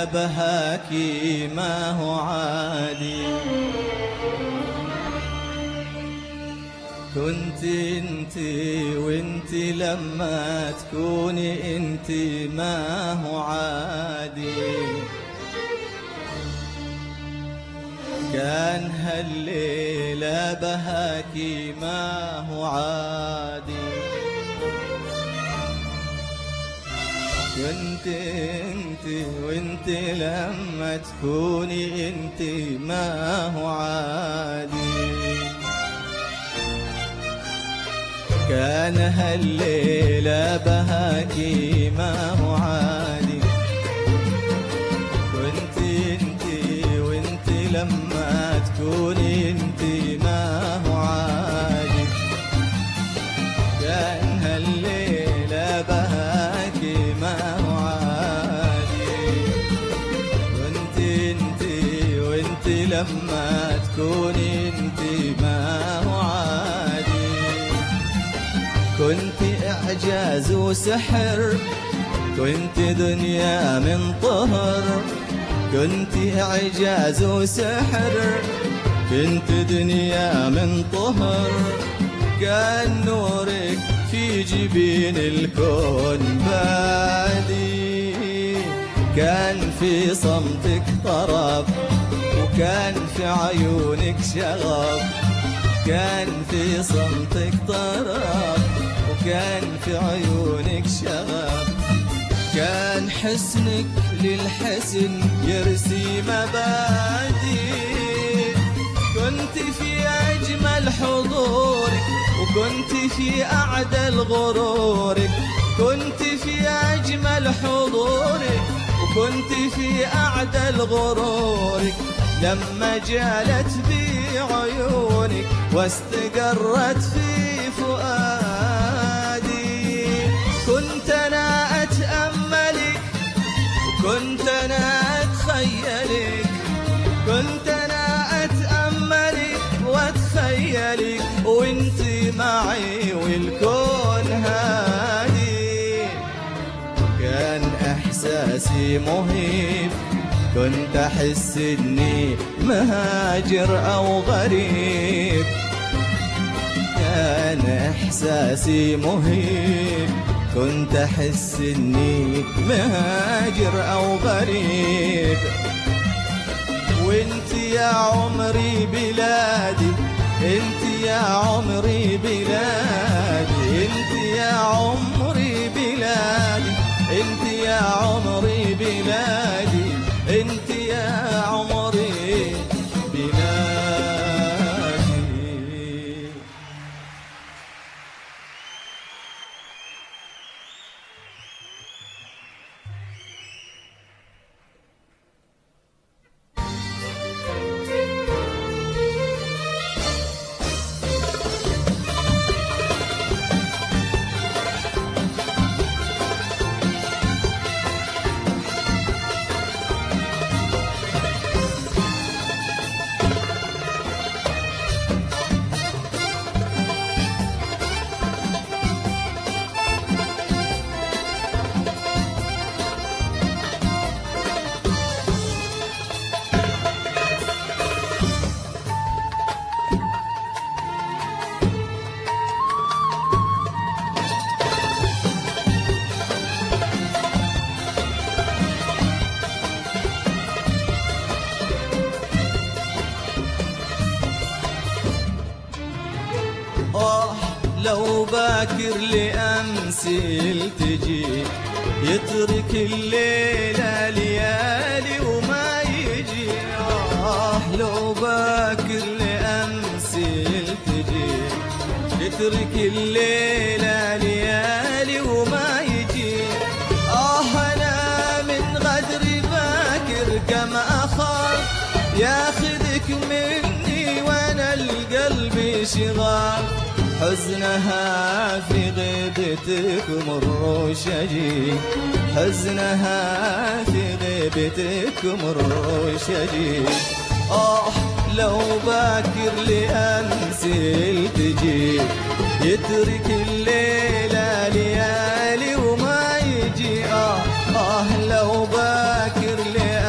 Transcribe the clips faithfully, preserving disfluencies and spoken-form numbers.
بهاكي ما هو عادي. كنت انت وانت لما تكوني انت ما هو عادي. كان هالليلة بهاكي ما هو عادي. كنت انت وانت لما تكوني انت ما هو عادي. كان هالليلة بهاكي ما هو عادي. كنت انت وانت لما تكوني انت ما هو عادي. كان هالليلة بهاكي ما هو عادي. كنت انت وانت لما تكوني انت ما هو عادي. كنت إعجاز وسحر، كنت دنيا من طهر. كنت إعجاز وسحر، كنت دنيا من طهر. كان نورك في جبين الكون بادي. كان في صمتك طرب، وكان في عيونك شغب. كان في صمتك طرب، وكان في عيونك شغب. كان حسنك للحسن يرسي مبادئ. كنت في أجمل حضورك، وكنت في أعدل غرورك. كنت في أجمل حضورك، وكنت في أعدل غرورك. لما جالت بي عيونك واستقرت في فؤادي. كنت أنا أتأملك، وكنت أنا أتخيلك. كنت أنا أتأملك وأتخيلك، وانت معي والكون هادي. كان إحساسي مهيب، كنت أحس إني مهاجر أو غريب. كان إحساسي مهيب، كنت أحس إني مهاجر أو غريب. وانت يا عمري بلادي، انت يا عمري بلادي. انت يا عمري بلادي، انت يا عمري بلادي. انت يا عمري بلادي. لو باكر لأمس يلتجي، يترك الليلة ليالي وما يجي. آه لو باكر لأمس يلتجي، يترك الليلة ليالي وما يجي. آه أنا من غدر باكر كم أخاف ياخذك مني وأنا القلب شغال. حزنها في غيبتك مر شجي، حزنها في غيبتك مر شجي. آه لو باكر لأمس يلتجي، يترك الليلة ليالي وما يجي. آه آه لو باكر لأمس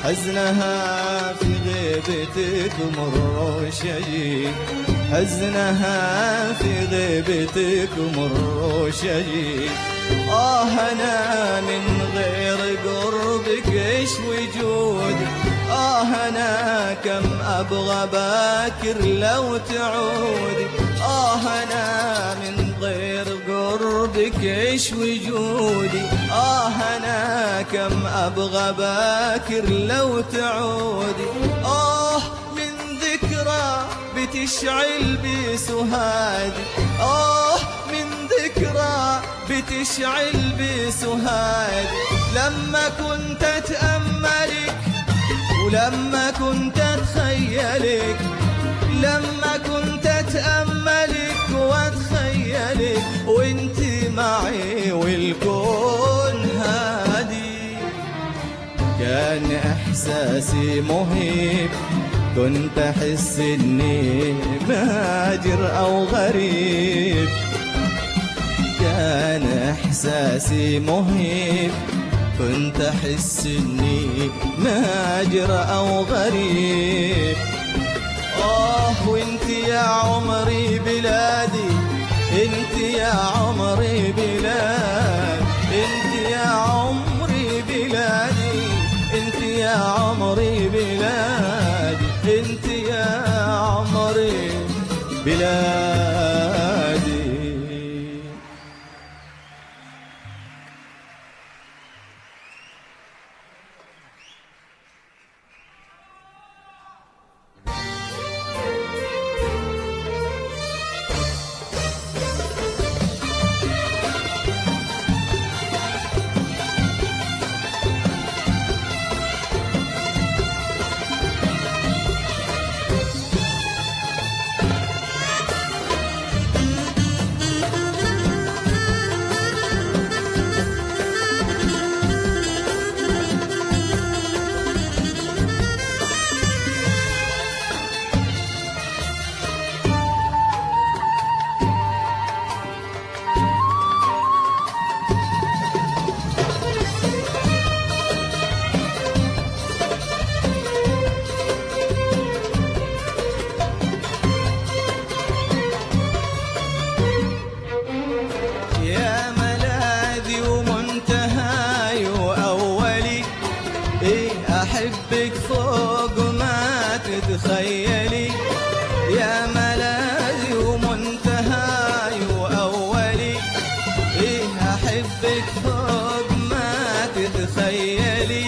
حزنها في غيبتك مر شديد، حزنها في غيبتك مر شديد. آه أنا من غير قربك إيش وجودي، آه أنا كم أبغى باكر لو تعودي، آه أنا من غير قربك إيش وجودي، آه أنا كم أبغى باكر لو تعودي. آه من ذكرى بتشعل بسهادي، آه من ذكرى بتشعل بسهادي. لما كنت أتأملك ولما كنت أتخيلك، لما كنت أتأملك وأتخيلك وانت معي والكون هادي. كان إحساسي مهيب، كنت أحس إني مهاجر أو غريب. كان إحساسي مهيب، كنت أحس إني مهاجر أو غريب. آه وانت يا عمري بلادي، انت يا عمري بلاد، انت يا عمري بلادي، انت يا عمري بلادي، انت يا عمري بلادي. أحبك فوق ما تتخيلي، يا ملاذي ومنتهاي وأولي. إيه أحبك فوق ما تتخيلي،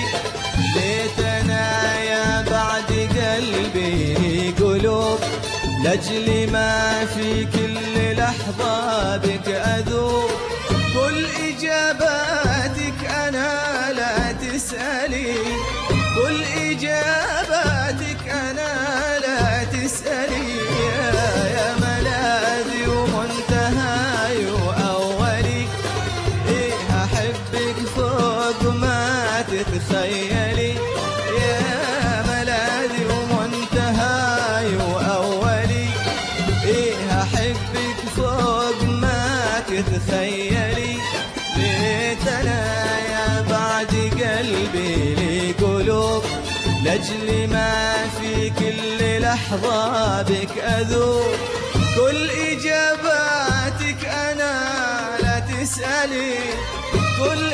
ليتنا يا بعد قلبي قلوب، لأجل ما في كل لحظة بك أذوب. كل إجاباتك أنا لا تسألي، كل إجاباتك أنا لا تسألي. يا ملاذي ومنتهاي وأولي، إيه أحبك فوق ما تتخيلي، يا ملاذي ومنتهاي وأولي. إيه أحبك فوق ما تتخيلي، ليتنا يا بعد قلبي لي قلوب، لأجل ما في كل لحظة بك أذوب. كل إجاباتك أنا لا تسألي، كل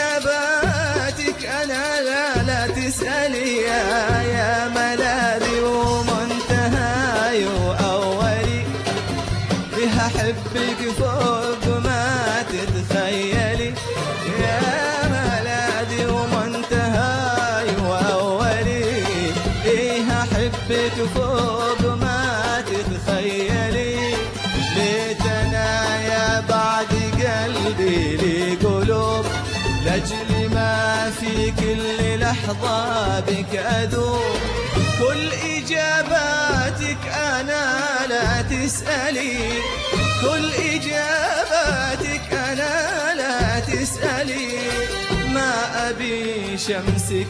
إجاباتك أنا لا لا تسألي. يا, يا ملاذي ومنتهاي وأولي، بها أحبك فوق ما تتخيلي، يا ملاذي ومنتهاي وأولي. إيه أحبك فوق ما تتخيلي، ليتنا يا بعد قلبي لي قلوب، لأجل ما في كل لحظة بك أذوب. كل إجاباتك أنا لا تسألي، كل إجاباتك أنا لا تسألي. ما أبي شمسك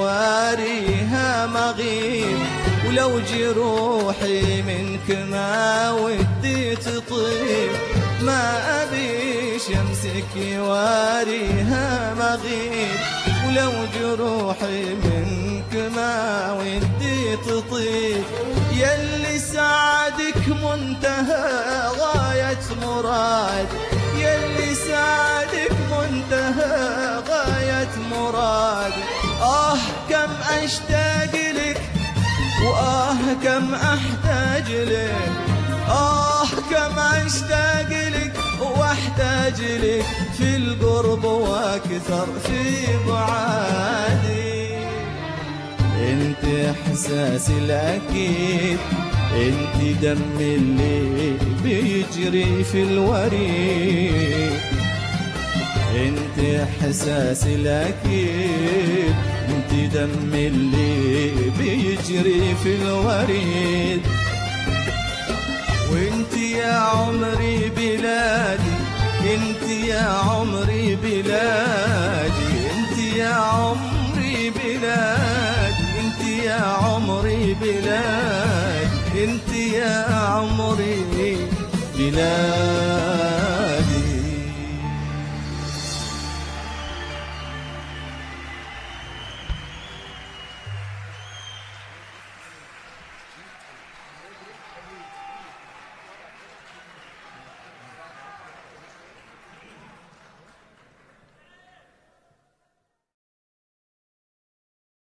يواريها مغيب، ولو جروحي منك ما ودي تطيب. ما أبي شمسك يواريها مغيب، ولو جروحي منك ما ودي تطيب، يلي سعدك منتهى غاية مراد، يلي سعدك منتهى غاية مراد. آه كم أشتاق لك وآه كم أحتاج لك، آه كم أشتاق لك واحتاج لك في القرب واكثر في بعادي. انت احساسي الاكيد، انت دم اللي بيجري في الوريد، انت احساسي الاكيد، انت دم اللي بيجري في الوريد. وانت يا عمري بلادي، انت يا عمري بلادي، انت يا عمري بلادي، انت يا عمري بلادي، انت يا عمري بلادي.